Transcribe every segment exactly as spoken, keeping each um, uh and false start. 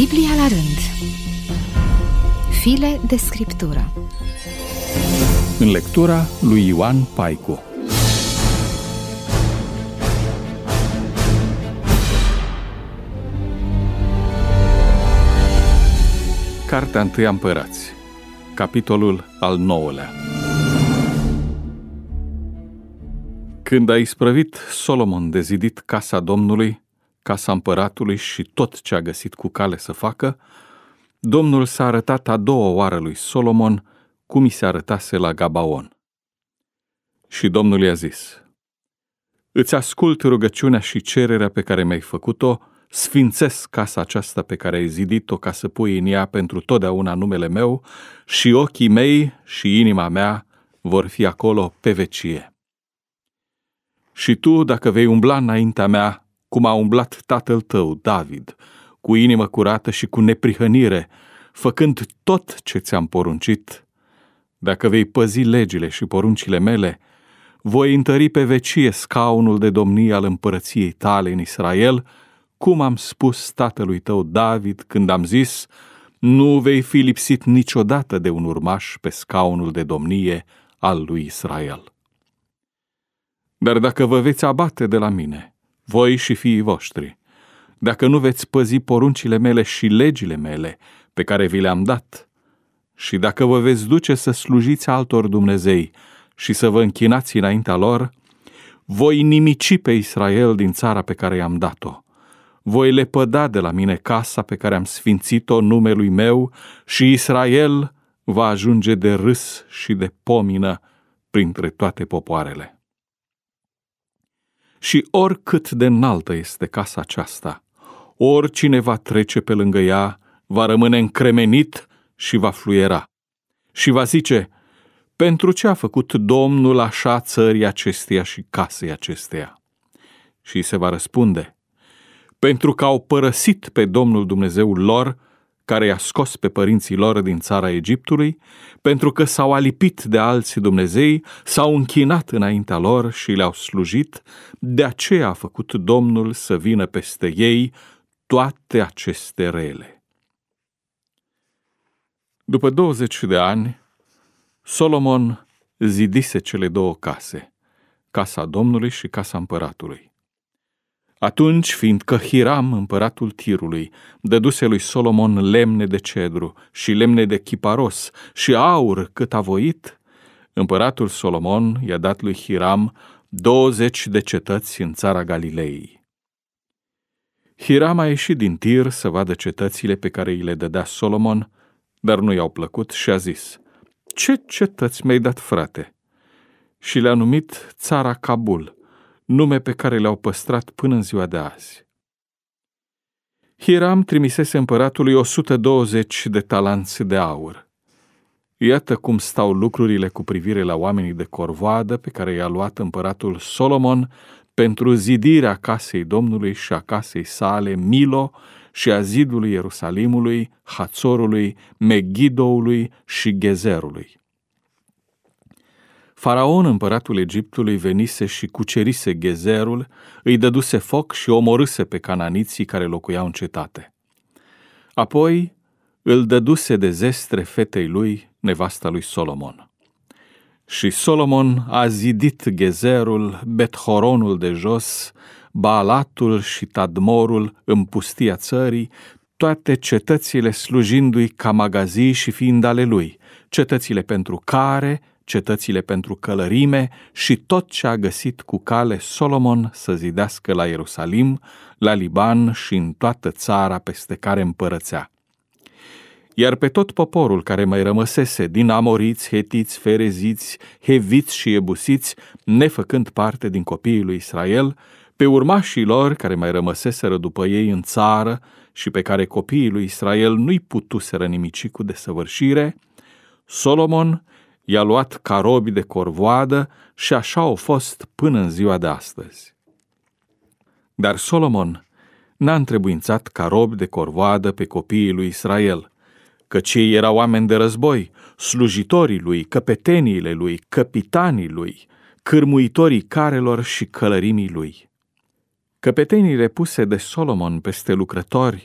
Biblia la rând. File de scriptură. În lectura lui Ioan Paicu. Cartea întâi a Împărați, capitolul al nouălea. Când a isprăvit Solomon de zidit casa Domnului, casa împăratului și tot ce a găsit cu cale să facă, Domnul s-a arătat a doua oară lui Solomon cum i se arătase la Gabaon. Și Domnul i-a zis: Îți ascult rugăciunea și cererea pe care mi-ai făcut-o, sfințesc casa aceasta pe care ai zidit-o ca să pui în ea pentru totdeauna numele meu și ochii mei și inima mea vor fi acolo pe vecie. Și tu, dacă vei umbla înaintea mea, cum a umblat tatăl tău, David, cu inimă curată și cu neprihănire, făcând tot ce ți-am poruncit, dacă vei păzi legile și poruncile mele, voi întări pe vecie scaunul de domnie al împărăției tale în Israel, cum am spus tatălui tău David când am zis: nu vei fi lipsit niciodată de un urmaș pe scaunul de domnie al lui Israel. Dar dacă vă veți abate de la mine, voi și fiii voștri, dacă nu veți păzi poruncile mele și legile mele pe care vi le-am dat, și dacă vă veți duce să slujiți altor dumnezei și să vă închinați înaintea lor, voi nimici pe Israel din țara pe care i-am dat-o. Voi lepăda de la mine casa pe care am sfințit-o numelui meu și Israel va ajunge de râs și de pomină printre toate popoarele. Și oricât de înaltă este casa aceasta, oricine va trece pe lângă ea va rămâne încremenit și va fluiera. Și va zice: pentru ce a făcut Domnul așa țării acesteia și casei acesteia? Și se va răspunde: pentru că au părăsit pe Domnul Dumnezeul lor, care i-a scos pe părinții lor din țara Egiptului, pentru că s-au alipit de alții Dumnezei, s-au închinat înaintea lor și le-au slujit, de aceea a făcut Domnul să vină peste ei toate aceste rele. După douăzeci de ani, Solomon zidise cele două case, casa Domnului și casa împăratului. Atunci, fiindcă Hiram, împăratul Tirului, dăduse lui Solomon lemne de cedru și lemne de chiparos și aur cât a voit, împăratul Solomon i-a dat lui Hiram douăzeci de cetăți în țara Galilei. Hiram a ieșit din Tir să vadă cetățile pe care îi le dădea Solomon, dar nu i-au plăcut și a zis: ce cetăți mi-ai dat, frate? Și le-a numit țara Cabul, nume pe care le-au păstrat până în ziua de azi. Hiram trimisese împăratului o sută douăzeci de talanți de aur. Iată cum stau lucrurile cu privire la oamenii de corvoadă pe care i-a luat împăratul Solomon pentru zidirea casei Domnului și a casei sale Milo și a zidului Ierusalimului, Hațorului, Megidoului și Gezerului. Faraon, împăratul Egiptului, venise și cucerise Gezerul, îi dăduse foc și omorâse pe cananiții care locuiau în cetate. Apoi îl dăduse de zestre fetei lui, nevasta lui Solomon. Și Solomon a zidit Gezerul, Bet-horonul de jos, Baalatul și Tadmorul în pustia țării, toate cetățile slujindu-i ca magazii și fiind ale lui, cetățile pentru care, cetățile pentru călărime și tot ce a găsit cu cale Solomon să zidească la Ierusalim, la Liban și în toată țara peste care împărățea. Iar pe tot poporul care mai rămăsese din amoriți, hetiți, fereziți, heviți și ebusiți, nefăcând parte din copiii lui Israel, pe urmașii lor care mai rămăseseră după ei în țară și pe care copiii lui Israel nu-i putuseră nimici cu desăvârșire, Solomon i-a luat ca robi de corvoadă și așa au fost până în ziua de astăzi. Dar Solomon n-a întrebuințat ca robi de corvoadă pe copiii lui Israel, căci ei erau oameni de război, slujitorii lui, căpeteniile lui, capitanii lui, cârmuitorii carelor și călărimii lui. Căpeteniile puse de Solomon peste lucrători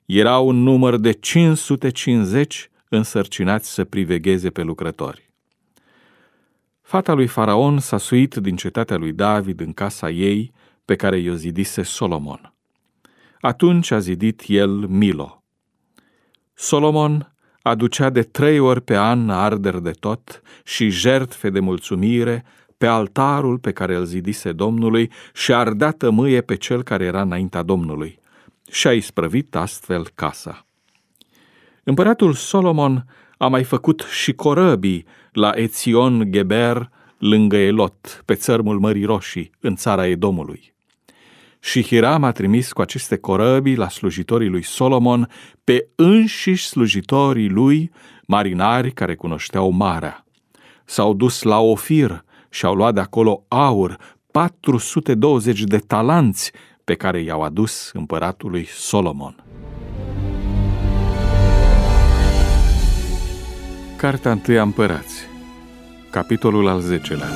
Erau un număr de cinci sute cincizeci însărcinați să privegheze pe lucrători. Fata lui Faraon s-a suit din cetatea lui David în casa ei, pe care i-o zidise Solomon. Atunci a zidit el Milo. Solomon aducea de trei ori pe an arderi de tot și jertfe de mulțumire pe altarul pe care îl zidise Domnului și ardea tămâie pe cel care era înaintea Domnului și a isprăvit astfel casa. Împăratul Solomon a mai făcut și corăbii la Ețion Geber, lângă Elot, pe țărmul Mării Roșii, în țara Edomului. Și Hiram a trimis cu aceste corăbii la slujitorii lui Solomon pe înșiși slujitorii lui, marinari care cunoșteau marea. S-au dus la Ofir și au luat de acolo aur, patru sute douăzeci de talanți, pe care i-au adus împăratului Solomon. Cartea întâi a Împărați, capitolul al zecelea.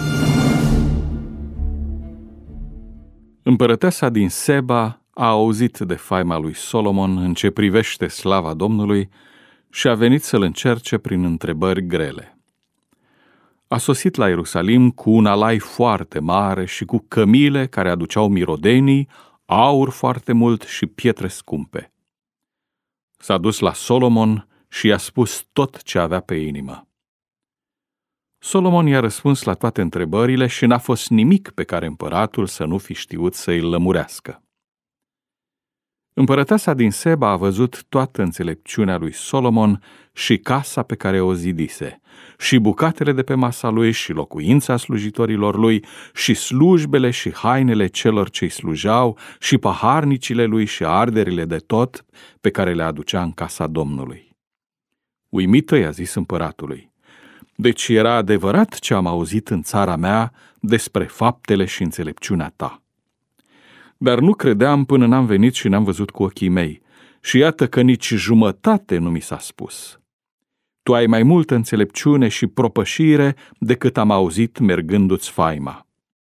Împărăteasa din Seba a auzit de faima lui Solomon în ce privește slava Domnului și a venit să-l încerce prin întrebări grele. A sosit la Ierusalim cu un alai foarte mare și cu cămile care aduceau mirodenii, aur foarte mult și pietre scumpe. S-a dus la Solomon și i-a spus tot ce avea pe inimă. Solomon i-a răspuns la toate întrebările și n-a fost nimic pe care împăratul să nu fi știut să îl lămurească. Împărăteasa din Seba a văzut toată înțelepciunea lui Solomon și casa pe care o zidise, și bucatele de pe masa lui și locuința slujitorilor lui și slujbele și hainele celor ce-i slujau și paharnicile lui și arderile de tot pe care le aducea în casa Domnului. Uimită i-a zis împăratului: deci era adevărat ce am auzit în țara mea despre faptele și înțelepciunea ta. Dar nu credeam până n-am venit și n-am văzut cu ochii mei, și iată că nici jumătate nu mi s-a spus. Tu ai mai multă înțelepciune și propășire decât am auzit mergându-ți faima.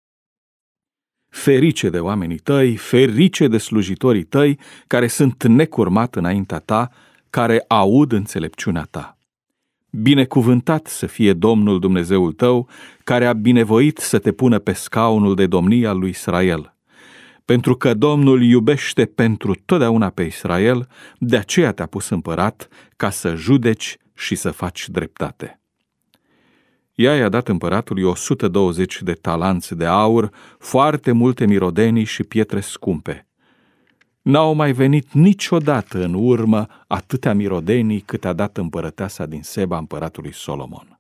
Ferice de oamenii tăi, ferice de slujitorii tăi, care sunt necurmat înaintea ta, care aud înțelepciunea ta. Binecuvântat să fie Domnul Dumnezeul tău, care a binevoit să te pună pe scaunul de domnie al lui Israel. Pentru că Domnul iubește pentru totdeauna pe Israel, de aceea te-a pus împărat, ca să judeci și să faci dreptate. Ea i-a dat împăratului o sută douăzeci de talanți de aur, foarte multe mirodenii și pietre scumpe. N-au mai venit niciodată în urmă atâtea mirodenii cât a dat împărăteasa din Seba împăratului Solomon.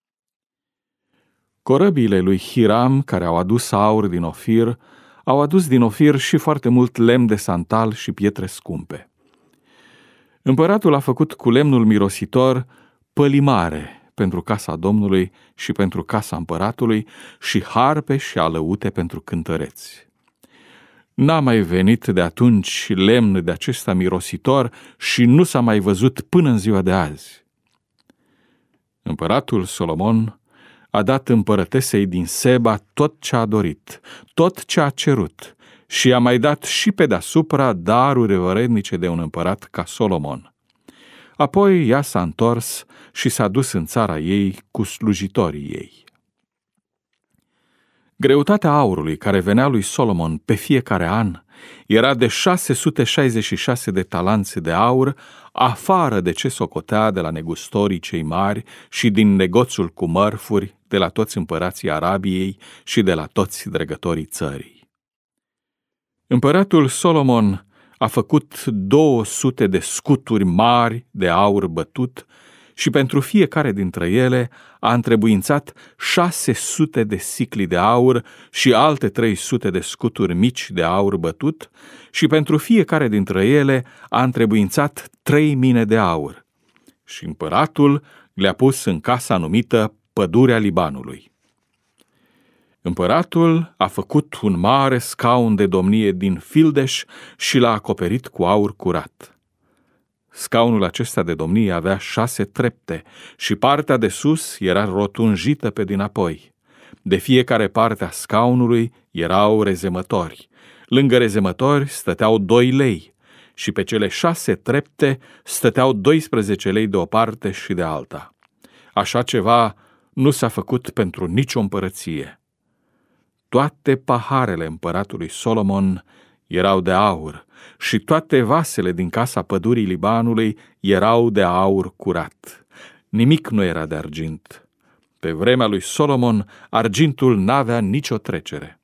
Corăbiile lui Hiram, care au adus aur din Ofir, au adus din Ofir și foarte mult lemn de santal și pietre scumpe. Împăratul a făcut cu lemnul mirositor pălimare pentru casa Domnului și pentru casa împăratului și harpe și alăute pentru cântăreți. N-a mai venit de atunci lemn de acesta mirositor și nu s-a mai văzut până în ziua de azi. Împăratul Solomon a dat împărătesei din Seba tot ce a dorit, tot ce a cerut, și a mai dat și pe deasupra daruri vrednice de un împărat ca Solomon. Apoi ea s-a întors și s-a dus în țara ei cu slujitorii ei. Greutatea aurului care venea lui Solomon pe fiecare an era de șase sute șaizeci și șase de talanți de aur, afară de ce socotea de la negustorii cei mari și din negoțul cu mărfuri de la toți împărații Arabiei și de la toți dregătorii țării. Împăratul Solomon a făcut două sute de scuturi mari de aur bătut și pentru fiecare dintre ele a întrebuințat șase sute de sicli de aur și alte trei sute de scuturi mici de aur bătut și pentru fiecare dintre ele a întrebuințat trei mine de aur. Și împăratul le-a pus în casa numită Pădurea Libanului. Împăratul a făcut un mare scaun de domnie din fildeș și l-a acoperit cu aur curat. Scaunul acesta de domnie avea șase trepte și partea de sus era rotunjită pe dinapoi. De fiecare parte a scaunului erau rezemători. Lângă rezemători stăteau doi lei și pe cele șase trepte stăteau doisprezece lei de o parte și de alta. Așa ceva nu s-a făcut pentru nicio împărăție. Toate paharele împăratului Solomon erau de aur și toate vasele din casa pădurii Libanului erau de aur curat. Nimic nu era de argint. Pe vremea lui Solomon, argintul n-avea nicio trecere.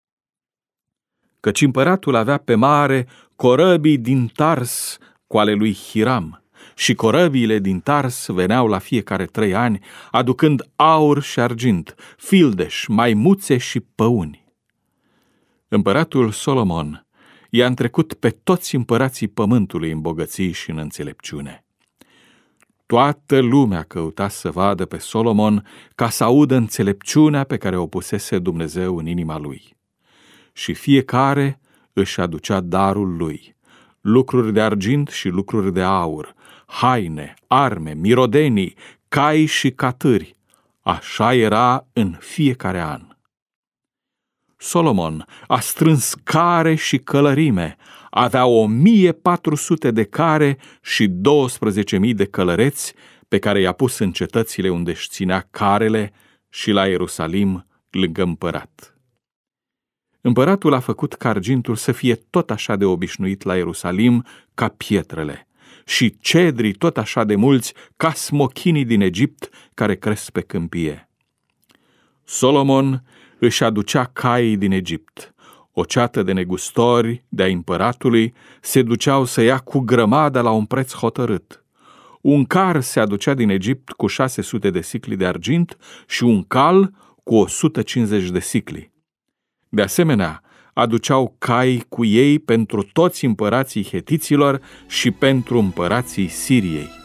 Căci împăratul avea pe mare corăbii din Tars cu ale lui Hiram, și corăbiile din Tars veneau la fiecare trei ani, aducând aur și argint, fildeș, maimuțe și păuni. Împăratul Solomon i-a întrecut pe toți împărații pământului în bogății și în înțelepciune. Toată lumea căuta să vadă pe Solomon ca să audă înțelepciunea pe care o pusese Dumnezeu în inima lui. Și fiecare își aducea darul lui, lucruri de argint și lucruri de aur, haine, arme, mirodenii, cai și catâri. Așa era în fiecare an. Solomon a strâns care și călărime, avea o mie patru sute de care și douăsprezece mii de călăreți pe care i-a pus în cetățile unde își ținea carele și la Ierusalim lângă împărat. Împăratul a făcut ca argintul să fie tot așa de obișnuit la Ierusalim ca pietrele și cedrii tot așa de mulți ca smochinii din Egipt care cresc pe câmpie. Solomon își aducea caii din Egipt. O ceată de negustori de-a împăratului se duceau să ia cu grămadă la un preț hotărât. Un car se aducea din Egipt cu șase sute de sicli de argint și un cal cu o sută cincizeci de sicli. De asemenea, aduceau cai cu ei pentru toți împărații hetiților și pentru împărații Siriei.